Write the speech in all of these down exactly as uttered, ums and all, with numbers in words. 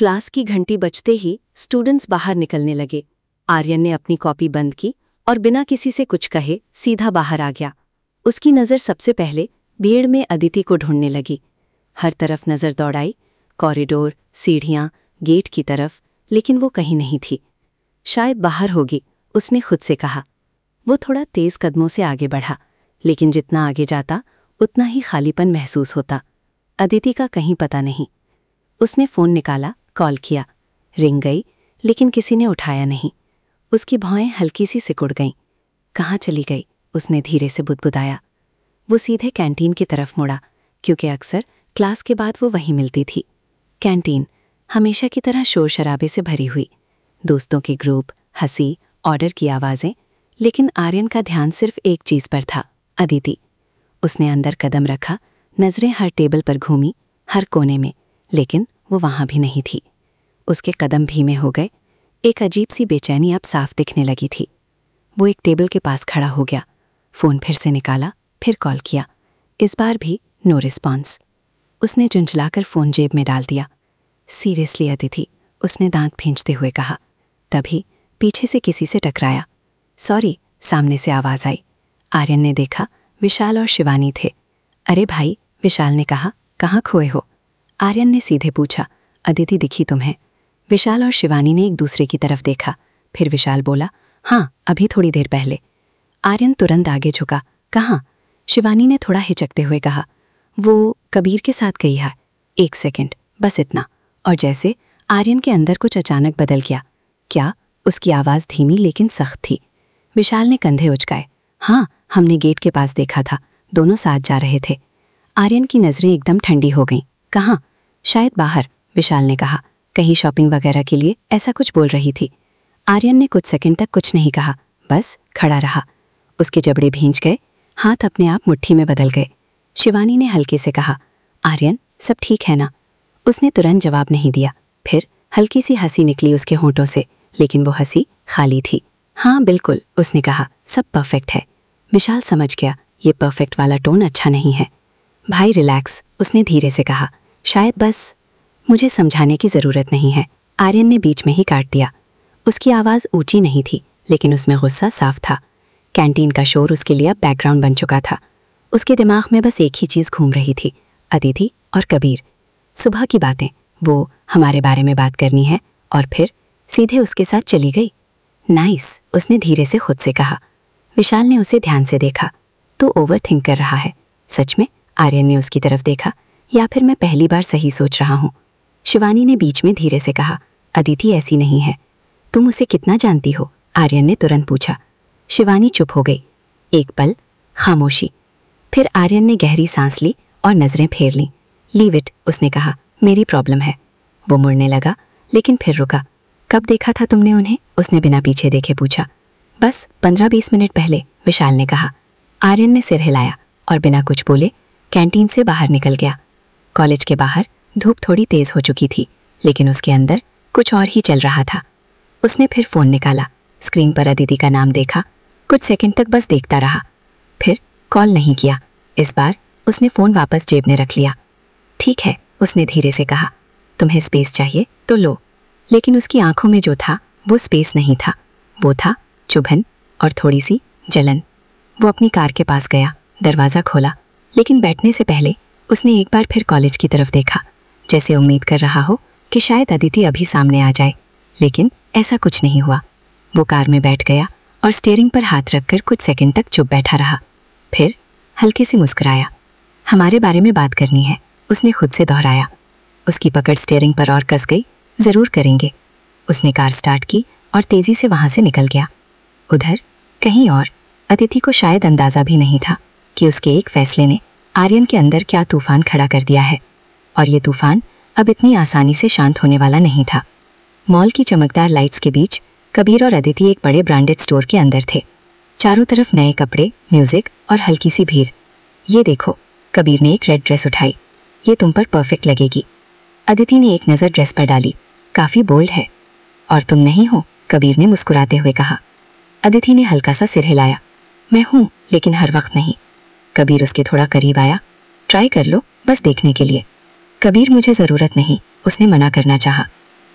Class की घंटी बजते ही स्टूडेंट्स बाहर निकलने लगे। आर्यन ने अपनी कॉपी बंद की और बिना किसी से कुछ कहे सीधा बाहर आ गया। उसकी नज़र सबसे पहले भीड़ में अदिति को ढूंढने लगी। हर तरफ नज़र दौड़ाई, कॉरिडोर, सीढ़ियाँ, गेट की तरफ, लेकिन वो कहीं नहीं थी। शायद बाहर होगी, उसने खुद से कहा। वो थोड़ा तेज कदमों से आगे बढ़ा, लेकिन जितना आगे जाता उतना ही खालीपन महसूस होता। अदिति का कहीं पता नहीं। उसने फ़ोन निकाला, कॉल किया। रिंग गई, लेकिन किसी ने उठाया नहीं। उसकी भौएं हल्की सी सिकुड़ गईं। कहाँ चली गई? उसने धीरे से बुदबुदाया। वो सीधे कैंटीन की तरफ मुड़ा, क्योंकि अक्सर क्लास के बाद वो वहीं मिलती थी। कैंटीन हमेशा की तरह शोर शराबे से भरी हुई, दोस्तों के ग्रुप, हंसी, ऑर्डर की आवाज़ें, लेकिन आर्यन का ध्यान सिर्फ एक चीज़ पर था, अदिति। उसने अंदर कदम रखा, नज़रें हर टेबल पर घूमी, हर कोने में, लेकिन वो वहाँ भी नहीं थी। उसके कदम धीमे हो गए। एक अजीब सी बेचैनी अब साफ दिखने लगी थी। वो एक टेबल के पास खड़ा हो गया, फ़ोन फिर से निकाला, फिर कॉल किया। इस बार भी नो रिस्पॉन्स। उसने झुंझलाकर फ़ोन जेब में डाल दिया। सीरियसली अदिति, उसने दांत भींचते हुए कहा। तभी पीछे से किसी से टकराया। सॉरी, सामने से आवाज़ आई। आर्यन ने देखा, विशाल और शिवानी थे। अरे भाई, विशाल ने कहा, कहाँ खोए हो? आर्यन ने सीधे पूछा। अदिति दिखी तुम्हें? विशाल और शिवानी ने एक दूसरे की तरफ देखा। फिर विशाल बोला, हाँ, अभी थोड़ी देर पहले। आर्यन तुरंत आगे झुका। कहाँ? शिवानी ने थोड़ा हिचकते हुए कहा, वो कबीर के साथ गई है। एक सेकंड, बस इतना। और जैसे आर्यन के अंदर कुछ अचानक बदल गया। क्या? उसकी आवाज़ धीमी लेकिन सख्त थी। विशाल ने कंधे उचकाए। हाँ, हमने गेट के पास देखा था, दोनों साथ जा रहे थे। आर्यन की नज़रें एकदम ठंडी हो गईं। कहाँ? शायद बाहर, विशाल ने कहा। कहीं शॉपिंग वगैरह के लिए, ऐसा कुछ बोल रही थी। आर्यन ने कुछ सेकंड तक कुछ नहीं कहा, बस खड़ा रहा। उसके जबड़े भींच गए, हाथ अपने आप मुट्ठी में बदल गए। शिवानी ने हल्के से कहा, आर्यन, सब ठीक है ना? उसने तुरंत जवाब नहीं दिया। फिर हल्की सी हंसी निकली उसके होंठों से, लेकिन वो हंसी खाली थी। हाँ बिल्कुल, उसने कहा, सब परफेक्ट है। विशाल समझ गया, ये परफेक्ट वाला टोन अच्छा नहीं है। भाई रिलैक्स, उसने धीरे से कहा। शायद बस मुझे समझाने की ज़रूरत नहीं है, आर्यन ने बीच में ही काट दिया। उसकी आवाज़ ऊंची नहीं थी, लेकिन उसमें गुस्सा साफ था। कैंटीन का शोर उसके लिए अब बैकग्राउंड बन चुका था। उसके दिमाग में बस एक ही चीज़ घूम रही थी, अदिति और कबीर। सुबह की बातें, वो हमारे बारे में बात करनी है, और फिर सीधे उसके साथ चली गई। नाइस, उसने धीरे से खुद से कहा। विशाल ने उसे ध्यान से देखा। तू ओवर थिंक कर रहा है। सच में? आर्यन ने उसकी तरफ देखा। या फिर मैं पहली बार सही सोच रहा हूँ? शिवानी ने बीच में धीरे से कहा। अदिति ऐसी नहीं है। तुम उसे कितना जानती हो? आर्यन ने तुरंत पूछा। शिवानी चुप हो गई। एक पल खामोशी। फिर आर्यन ने गहरी सांस ली और नज़रें फेर लीं। लीव इट, उसने कहा, मेरी प्रॉब्लम है। वो मुड़ने लगा, लेकिन फिर रुका। कब देखा था तुमने उन्हें? उसने बिना पीछे देखे पूछा। बस पंद्रह बीस मिनट पहले, विशाल ने कहा। आर्यन ने सिर हिलाया और बिना कुछ बोले कैंटीन से बाहर निकल गया। कॉलेज के बाहर धूप थोड़ी तेज हो चुकी थी, लेकिन उसके अंदर कुछ और ही चल रहा था। उसने फिर फ़ोन निकाला, स्क्रीन पर अदिति का नाम देखा, कुछ सेकंड तक बस देखता रहा। फिर कॉल नहीं किया। इस बार उसने फ़ोन वापस जेब में रख लिया। ठीक है, उसने धीरे से कहा, तुम्हें स्पेस चाहिए तो लो। लेकिन उसकी आंखों में जो था वो स्पेस नहीं था, वो था चुभन और थोड़ी सी जलन। वो अपनी कार के पास गया, दरवाज़ा खोला, लेकिन बैठने से पहले उसने एक बार फिर कॉलेज की तरफ देखा, जैसे उम्मीद कर रहा हो कि शायद अदिति अभी सामने आ जाए। लेकिन ऐसा कुछ नहीं हुआ। वो कार में बैठ गया और स्टीयरिंग पर हाथ रखकर कुछ सेकंड तक चुप बैठा रहा। फिर हल्के से मुस्कुराया। हमारे बारे में बात करनी है, उसने खुद से दोहराया। उसकी पकड़ स्टीयरिंग पर और कस गई। ज़रूर करेंगे। उसने कार स्टार्ट की और तेज़ी से वहाँ से निकल गया। उधर कहीं और अदिति को शायद अंदाज़ा भी नहीं था कि उसके एक फैसले ने आर्यन के अंदर क्या तूफान खड़ा कर दिया है। और ये तूफान अब इतनी आसानी से शांत होने वाला नहीं था। मॉल की चमकदार लाइट्स के बीच कबीर और अदिति एक बड़े ब्रांडेड स्टोर के अंदर थे। चारों तरफ नए कपड़े, म्यूजिक और हल्की सी भीड़। ये देखो, कबीर ने एक रेड ड्रेस उठाई। ये तुम पर परफेक्ट लगेगी। अदिति ने एक नज़र ड्रेस पर डाली। काफ़ी बोल्ड है। और तुम नहीं हो? कबीर ने मुस्कुराते हुए कहा। अदिति ने हल्का सा सिर हिलाया। मैं हूँ, लेकिन हर वक्त नहीं। कबीर उसके थोड़ा करीब आया। ट्राई कर लो, बस देखने के लिए। कबीर, मुझे ज़रूरत नहीं, उसने मना करना चाहा।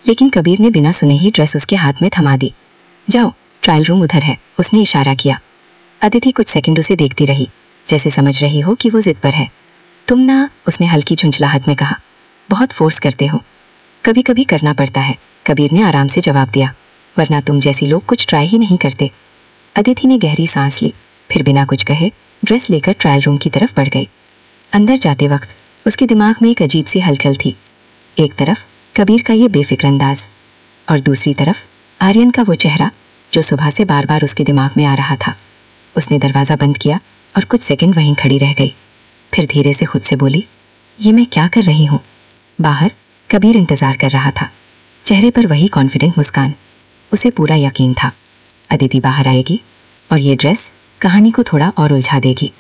लेकिन कबीर ने बिना सुने ही ड्रेस उसके हाथ में थमा दी। जाओ, ट्रायल रूम उधर है, उसने इशारा किया। अदिति कुछ सेकंड उसे देखती रही, जैसे समझ रही हो कि वो जिद पर है। तुम ना, उसने हल्की झुंझलाहट में कहा, बहुत फोर्स करते हो। कभी कभी करना पड़ता है, कबीर ने आराम से जवाब दिया, वरना तुम जैसी लोग कुछ ट्राई ही नहीं करते। अदिति ने गहरी सांस ली, फिर बिना कुछ कहे ड्रेस लेकर ट्रायल रूम की तरफ बढ़ गई। अंदर जाते वक्त उसके दिमाग में एक अजीब सी हलचल थी। एक तरफ कबीर का ये बेफिक्र अंदाज, और दूसरी तरफ आर्यन का वो चेहरा जो सुबह से बार बार उसके दिमाग में आ रहा था। उसने दरवाज़ा बंद किया और कुछ सेकंड वहीं खड़ी रह गई, फिर धीरे से खुद से बोली, ये मैं क्या कर रही हूँ। बाहर कबीर इंतज़ार कर रहा था, चेहरे पर वही कॉन्फिडेंट मुस्कान। उसे पूरा यकीन था अदिति बाहर आएगी और ये ड्रेस कहानी को थोड़ा और उलझा देगी।